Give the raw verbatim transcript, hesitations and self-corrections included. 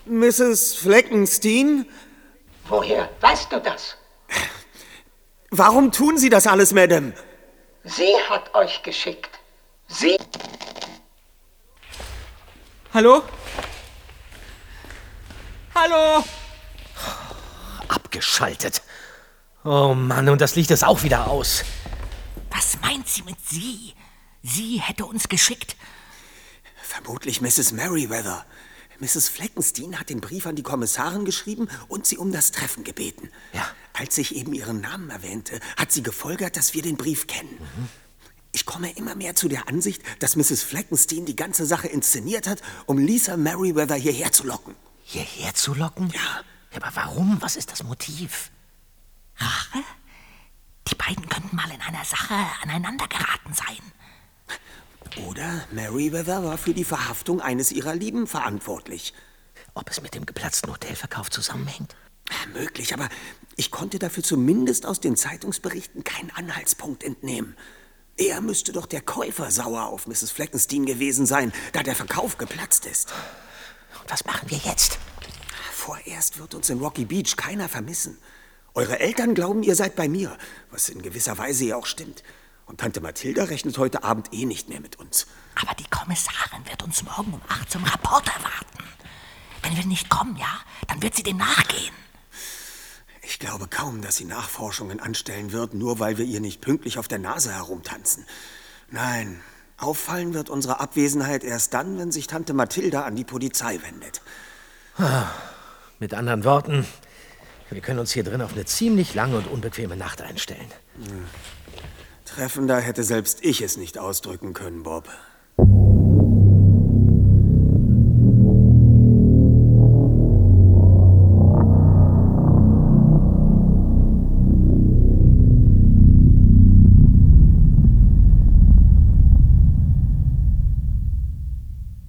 Misses Fleckenstein? Woher weißt du das? Warum tun Sie das alles, Madame? Sie hat euch geschickt. Sie... Hallo? Hallo? Abgeschaltet. Oh Mann, und das Licht ist auch wieder aus. Was meint sie mit sie? Sie hätte uns geschickt. Vermutlich Misses Merriweather. Misses Fleckenstein hat den Brief an die Kommissarin geschrieben und sie um das Treffen gebeten. Ja. Als ich eben ihren Namen erwähnte, hat sie gefolgert, dass wir den Brief kennen. Mhm. Ich komme immer mehr zu der Ansicht, dass Misses Fleckenstein die ganze Sache inszeniert hat, um Lisa Merriweather hierher zu locken. Hierher zu locken? Ja. Ja, aber warum? Was ist das Motiv? Rache? Die beiden könnten mal in einer Sache aneinander geraten sein. Oder Merriweather war für die Verhaftung eines ihrer Lieben verantwortlich. Ob es mit dem geplatzten Hotelverkauf zusammenhängt? Möglich, aber ich konnte dafür zumindest aus den Zeitungsberichten keinen Anhaltspunkt entnehmen. Er müsste doch der Käufer sauer auf Misses Fleckenstein gewesen sein, da der Verkauf geplatzt ist. Und was machen wir jetzt? Vorerst wird uns in Rocky Beach keiner vermissen. Eure Eltern glauben, ihr seid bei mir, was in gewisser Weise ja auch stimmt. Und Tante Mathilda rechnet heute Abend eh nicht mehr mit uns. Aber die Kommissarin wird uns morgen um acht zum Rapport erwarten. Wenn wir nicht kommen, ja, dann wird sie dem nachgehen. Ich glaube kaum, dass sie Nachforschungen anstellen wird, nur weil wir ihr nicht pünktlich auf der Nase herumtanzen. Nein, auffallen wird unsere Abwesenheit erst dann, wenn sich Tante Mathilda an die Polizei wendet. Mit anderen Worten, wir können uns hier drin auf eine ziemlich lange und unbequeme Nacht einstellen. Hm. Treffender hätte selbst ich es nicht ausdrücken können, Bob.